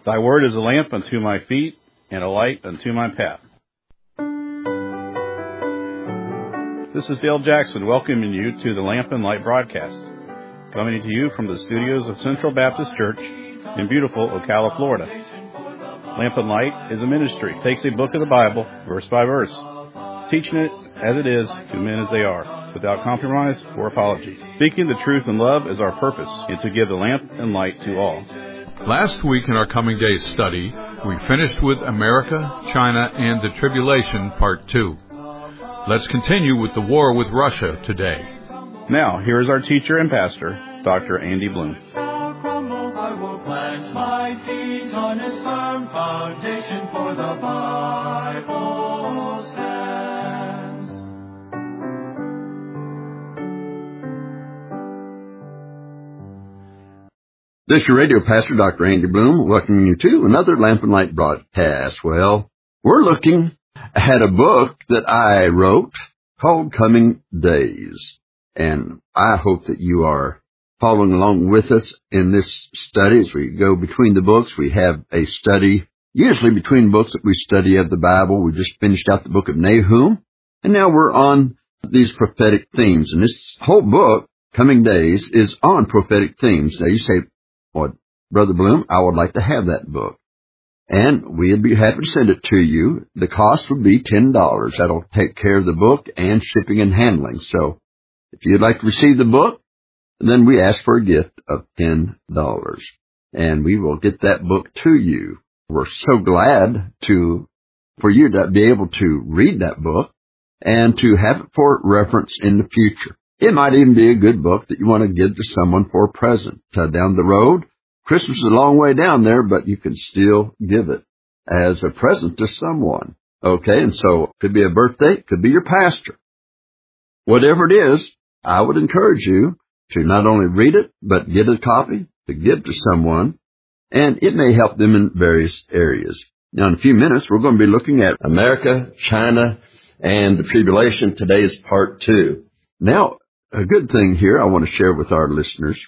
Thy word is a lamp unto my feet and a light unto my path. This is Dale Jackson welcoming you to the Lamp and Light broadcast, coming to you from the studios of Central Baptist Church in beautiful Ocala, Florida. Lamp and Light is a ministry. It takes a book of the Bible, verse by verse, teaching it as it is to men as they are, without compromise or apology. Speaking the truth in love is our purpose, and to give the lamp and light to all. Last week in our Coming Days study, we finished with America, China, and the Tribulation, Part 2. Let's continue with the war with Russia today. Now, here is our teacher and pastor, Dr. Andy Bloom. I will plant my feet on its firm foundation, for the Bible stands. This is your radio pastor, Dr. Andy Bloom, welcoming you to another Lamp and Light broadcast. Well, we're looking at a book that I wrote called Coming Days, and I hope that you are following along with us in this study. As we go between the books, we have a study, usually between books that we study of the Bible. We just finished out the book of Nahum, and now we're on these prophetic themes. And this whole book, Coming Days, is on prophetic themes. Now you say, well, Brother Bloom, I would like to have that book. And we'd be happy to send it to you. The cost would be $10. That'll take care of the book and shipping and handling. So if you'd like to receive the book, then we ask for a gift of $10. And we will get that book to you. We're so glad for you to be able to read that book and to have it for reference in the future. It might even be a good book that you want to give to someone for a present. Down the road, Christmas is a long way down there, but you can still give it as a present to someone. Okay, and so it could be a birthday, it could be your pastor. Whatever it is, I would encourage you to not only read it, but get a copy to give to someone, and it may help them in various areas. Now, in a few minutes, we're going to be looking at America, China, and the Tribulation. Today is Part 2. Now, a good thing here I want to share with our listeners.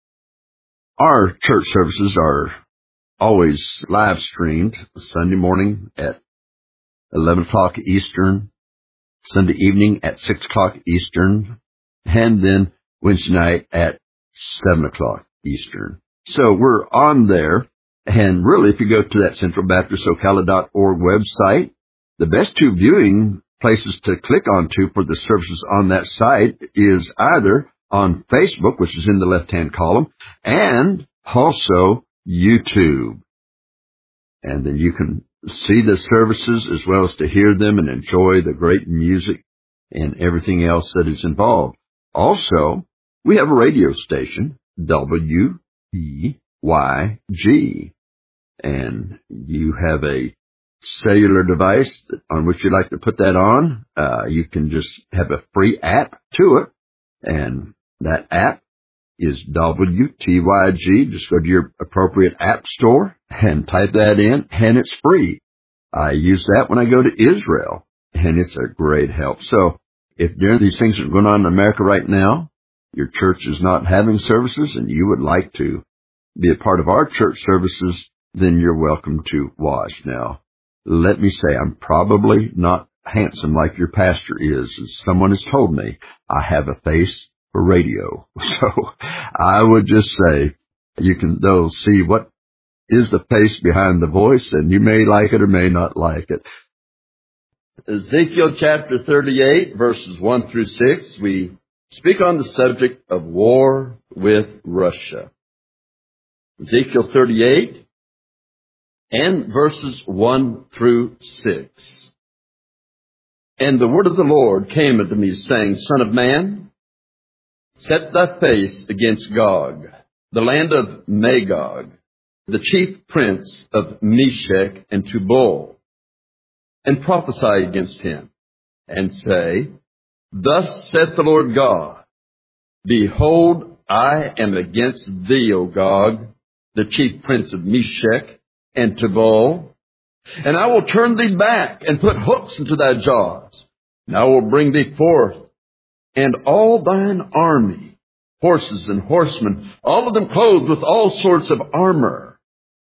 Our church services are always live streamed Sunday morning at 11 o'clock Eastern, Sunday evening at 6 o'clock Eastern, and then Wednesday night at 7 o'clock Eastern. So we're on there, and really if you go to that centralbaptistocala.org website, the best two viewing places to click onto for the services on that site is either on Facebook, which is in the left-hand column, and also YouTube. And then you can see the services as well as to hear them and enjoy the great music and everything else that is involved. Also, we have a radio station, WEYG, and you have a cellular device on which you'd like to put that on. You can just have a free app to it, and that app is WTYG. Just go to your appropriate app store and type that in, and it's free. I use that when I go to Israel, and it's a great help. So if during these things that are going on in America right now, your church is not having services and you would like to be a part of our church services, then you're welcome to watch. Now, let me say, I'm probably not handsome like your pastor is. As someone has told me, I have a face for radio. So I would just say, they'll see what is the face behind the voice, and you may like it or may not like it. Ezekiel chapter 38, verses 1 through 6, we speak on the subject of war with Russia. Ezekiel 38 and verses 1 through 6. And the word of the Lord came unto me, saying, Son of man, set thy face against Gog, the land of Magog, the chief prince of Meshech and Tubal, and prophesy against him, and say, Thus saith the Lord God, Behold, I am against thee, O Gog, the chief prince of Meshech and Tubal, and I will turn thee back and put hooks into thy jaws, and I will bring thee forth, and all thine army, horses and horsemen, all of them clothed with all sorts of armor.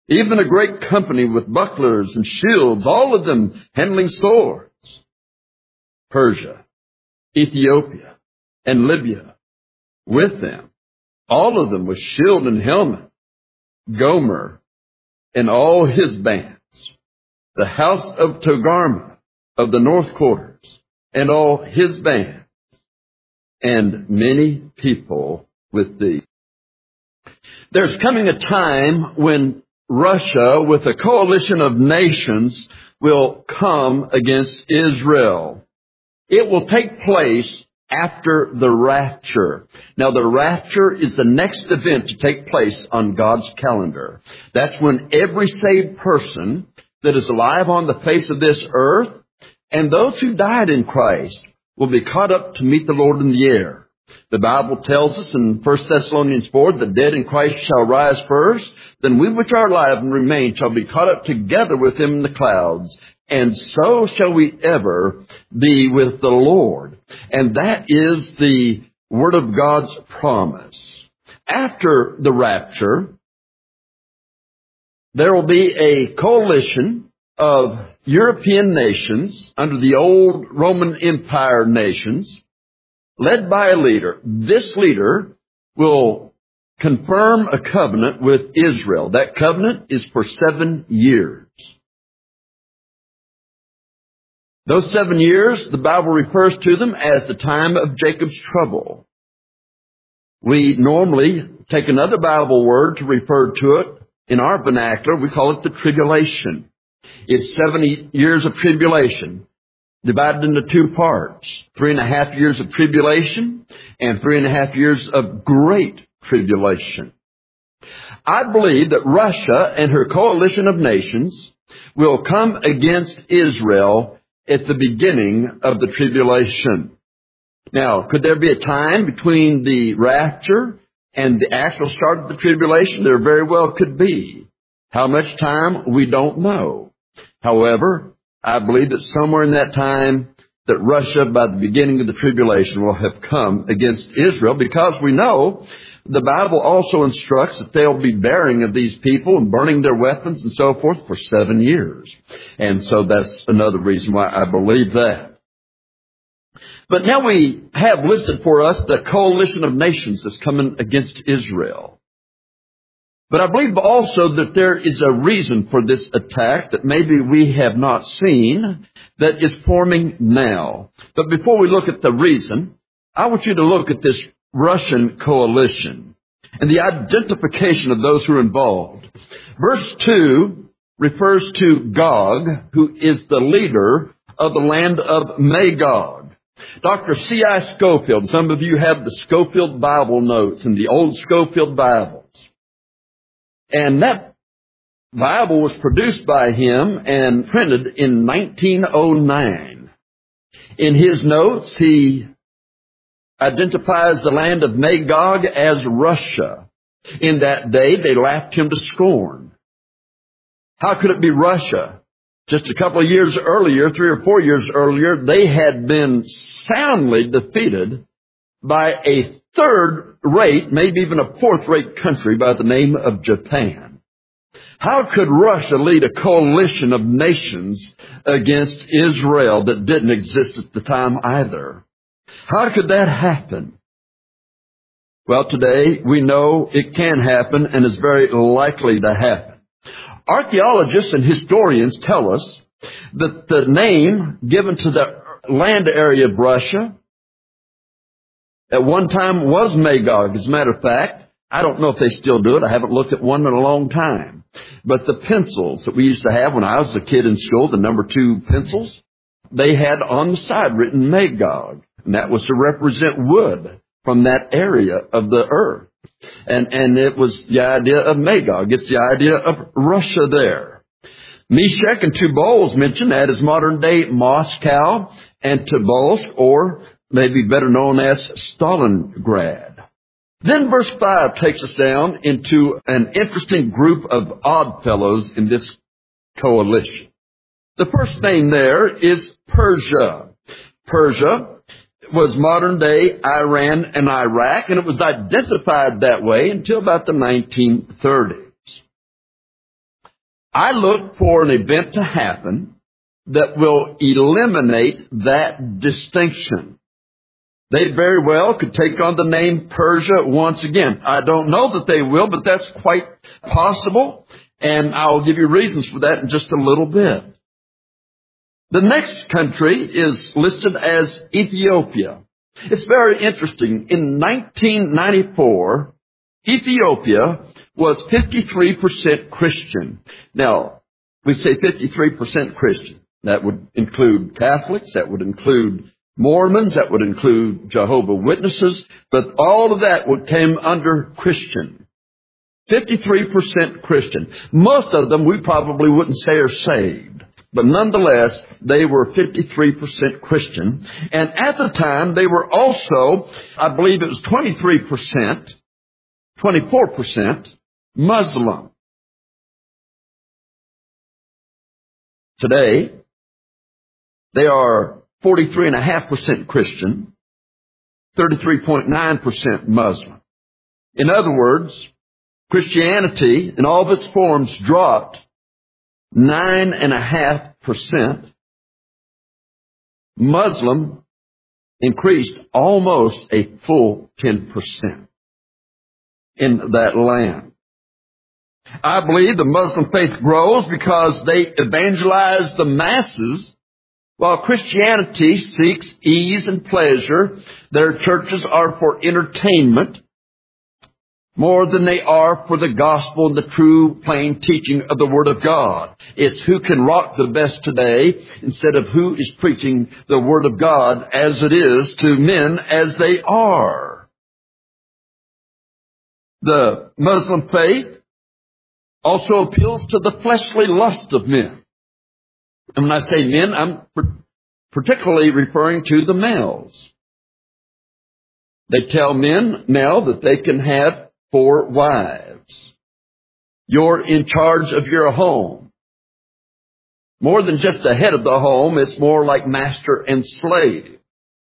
even a great company with bucklers and shields, all of them handling swords. Persia, Ethiopia, and Libya with them, all of them with shield and helmet. Gomer and all his bands, the house of Togarmah of the north quarters and all his bands, and many people with thee. There's coming a time when Russia, with a coalition of nations, will come against Israel. It will take place after the rapture. Now, the rapture is the next event to take place on God's calendar. That's when every saved person that is alive on the face of this earth and those who died in Christ will be caught up to meet the Lord in the air. The Bible tells us in 1 Thessalonians 4, the dead in Christ shall rise first, then we which are alive and remain shall be caught up together with him in the clouds, and so shall we ever be with the Lord. And that is the Word of God's promise. After the rapture, there will be a coalition of European nations under the old Roman Empire nations, led by a leader. This leader will confirm a covenant with Israel. That covenant is for 7 years. Those 7 years, the Bible refers to them as the time of Jacob's trouble. We normally take another Bible word to refer to it. In our vernacular, we call it the tribulation. It's 70 years of tribulation, divided into 2 parts. 3.5 years of tribulation and 3.5 years of great tribulation. I believe that Russia and her coalition of nations will come against Israel at the beginning of the tribulation. Now, could there be a time between the rapture and the actual start of the tribulation? There very well could be. How much time? We don't know. However, I believe that somewhere in that time that Russia, by the beginning of the tribulation, will have come against Israel, because we know the Bible also instructs that they'll be bearing of these people and burning their weapons and so forth for 7 years. And so that's another reason why I believe that. But now we have listed for us the coalition of nations that's coming against Israel. But I believe also that there is a reason for this attack that maybe we have not seen that is forming now. But before we look at the reason, I want you to look at this Russian coalition and the identification of those who are involved. Verse 2 refers to Gog, who is the leader of the land of Magog. Dr. C.I. Scofield, some of you have the Scofield Bible notes and the old Scofield Bibles. And that Bible was produced by him and printed in 1909. In his notes, he identifies the land of Magog as Russia. In that day, they laughed him to scorn. How could it be Russia? Just a couple of years earlier, 3 or 4 years earlier, they had been soundly defeated by a third-rate, maybe even a fourth-rate country by the name of Japan. How could Russia lead a coalition of nations against Israel that didn't exist at the time either? How could that happen? Well, today we know it can happen and is very likely to happen. Archaeologists and historians tell us that the name given to the land area of Russia at one time was Magog. As a matter of fact, I don't know if they still do it. I haven't looked at one in a long time. But the pencils that we used to have when I was a kid in school, the number 2 pencils, they had on the side written Magog. And that was to represent wood from that area of the earth. And it was the idea of Magog. It's the idea of Russia there. Meshech and Tubal is mentioned. That is modern day Moscow and Tobolsk, or maybe better known as Stalingrad. Then verse 5 takes us down into an interesting group of odd fellows in this coalition. The first name there is Persia. Persia was modern day Iran and Iraq, and it was identified that way until about the 1930s. I look for an event to happen that will eliminate that distinction. They very well could take on the name Persia once again. I don't know that they will, but that's quite possible, and I'll give you reasons for that in just a little bit. The next country is listed as Ethiopia. It's very interesting. In 1994, Ethiopia was 53% Christian. Now, we say 53% Christian. That would include Catholics, that would include Mormons, that would include Jehovah's Witnesses, but all of that came under Christian. 53% Christian. Most of them we probably wouldn't say are saved, but nonetheless, they were 53% Christian. And at the time, they were also, I believe it was 24% Muslim. Today, they are 43.5% Christian, 33.9% Muslim. In other words, Christianity in all of its forms dropped 9.5%. Muslim increased almost a full 10% in that land. I believe the Muslim faith grows because they evangelize the masses, while Christianity seeks ease and pleasure. Their churches are for entertainment more than they are for the gospel and the true, plain teaching of the Word of God. It's who can rock the best today instead of who is preaching the Word of God as it is to men as they are. The Muslim faith also appeals to the fleshly lust of men. And when I say men, I'm particularly referring to the males. They tell men now that they can have 4 wives. You're in charge of your home. More than just the head of the home, it's more like master and slave.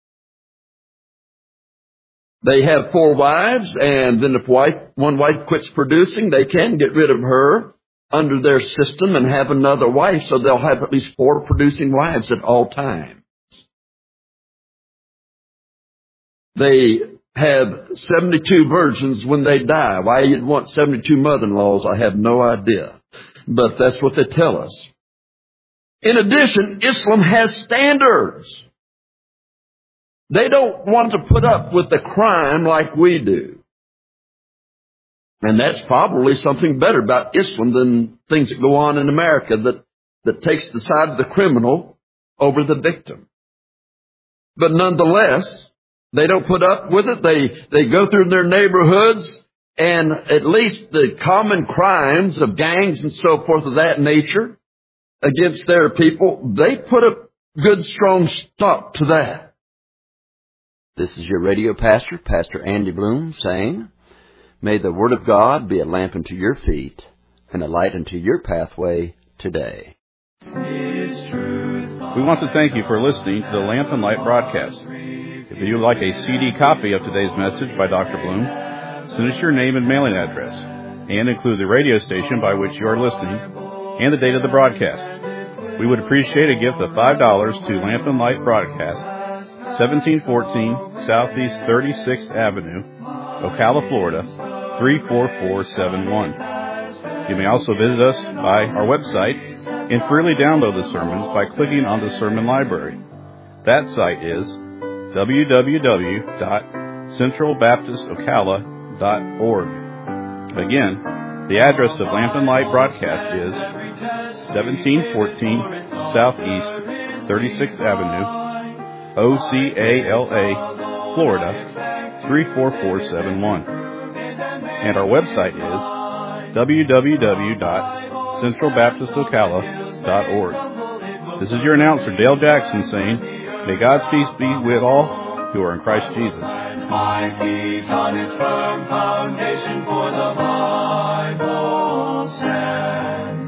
They have 4 wives, and then if one wife quits producing, they can get rid of her under their system and have another wife, so they'll have at least 4 producing wives at all times. They have 72 virgins when they die. Why you'd want 72 mother-in-laws, I have no idea. But that's what they tell us. In addition, Islam has standards. They don't want to put up with the crime like we do. And that's probably something better about Islam than things that go on in America that takes the side of the criminal over the victim. But nonetheless, they don't put up with it. They go through their neighborhoods, and at least the common crimes of gangs and so forth of that nature against their people, they put a good, strong stop to that. This is your radio pastor, Pastor Andy Bloom, saying, may the Word of God be a lamp unto your feet and a light unto your pathway today. We want to thank you for listening to the Lamp and Light broadcast. If you would like a CD copy of today's message by Dr. Bloom, send us your name and mailing address, and include the radio station by which you are listening and the date of the broadcast. We would appreciate a gift of $5 to Lamp and Light Broadcast, 1714 Southeast 36th Avenue, Ocala, Florida, 34471. You may also visit us by our website and freely download the sermons by clicking on the sermon library. That site is www.centralbaptistocala.org. Again, the address of Lamp and Light Broadcast is 1714 Southeast 36th Avenue, Ocala, Florida, 34471. And our website is www.centralbaptistocala.org. This is your announcer, Dale Jackson, saying, may God's peace be with all who are in Christ Jesus. My feet on its firm foundation, for the Bible stands.